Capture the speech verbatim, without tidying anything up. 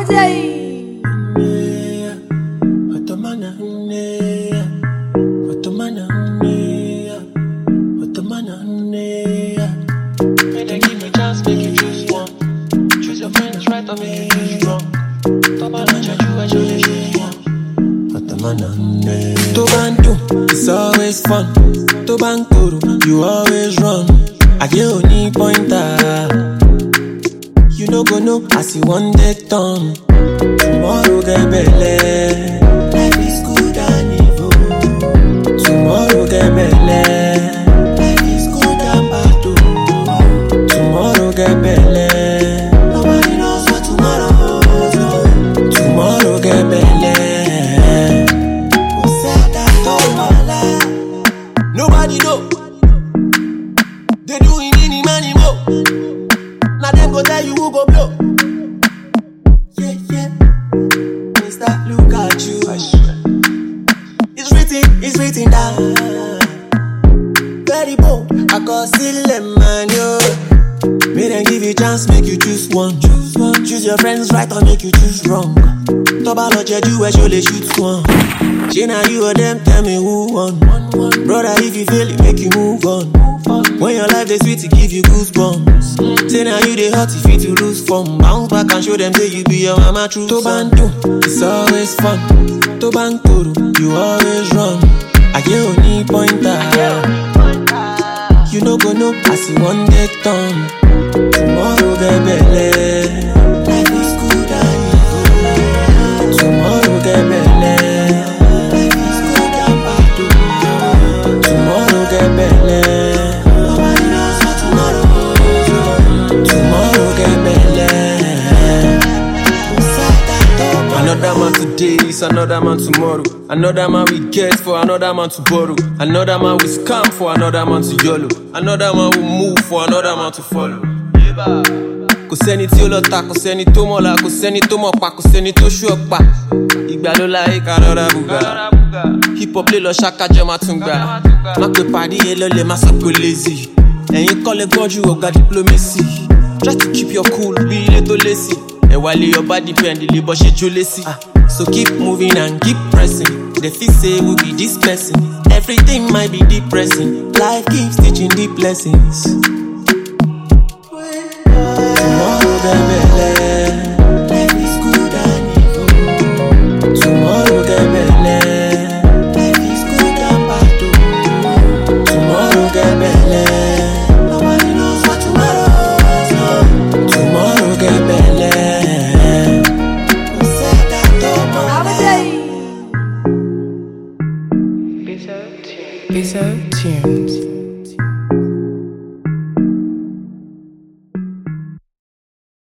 It's always fun. To Bankoro, you always run. I get only pointer. You no go know as you one day turn. Tomorrow get belle. Life is good and evil. Tomorrow get belle. Life is good and bad too. Tomorrow get belle. Nobody knows what tomorrow holds. Tomorrow get belle. Nobody know. They doing any money more. Now them go tell you who go blow. Yeah, yeah. Mister, look at you. I swear. It's written, it's written down. Very bold. I got silly man, yo. May them give you chance, make you choose one. Choose one. Choose your friends right or make you choose wrong. Toba lo jeju we show they shoot one. She now you or them, tell me who won. Brother, if you feel it, make you move on. When your life is sweet, it give you goosebumps. Say now you they hot if you to lose form. Bounce back and show them say you be your mama true. To Bantu, it's always fun. To Bankoro, you always run. I get only pointer. You no go know as you one day turn. Tomorrow get belle. Life is good and evil. Tomorrow get belle. Another man today is another man tomorrow. Another man we get for another man to borrow. Another man we scam for another man to YOLO. Another man we move for another man to follow. Kò sẹ́ni tí ó lọ ta, kò sẹ́ni tó mọ̀la, kò sẹ́ni tó mọ̀ pa, kò sẹ́ni tó ṣú ọ̀pá. Ìgbà ló láyé ká rọra bùgà. Hip hop lè lọ ṣàkájọ́ máa tún gbà. Má pè pàdé yẹn lọ́lẹ̀ má sọ pé lazy. Ẹ̀yin kọ́ lẹ gbọ́njú ọ̀gá diplomacy. Try to keep your cool bí ilé tó lésì. While your body depend, the labor she jealousy. So keep moving and keep pressing. The feel say we be this person. Everything might be depressing. Life keeps teaching deep lessons. Tomorrow get belle. Life is good and evil. Tomorrow get belle. Life is good and bad too. Tomorrow get belle. Nobody knows what tomorrow holds. Tomorrow get belle. Bizzo Tunes.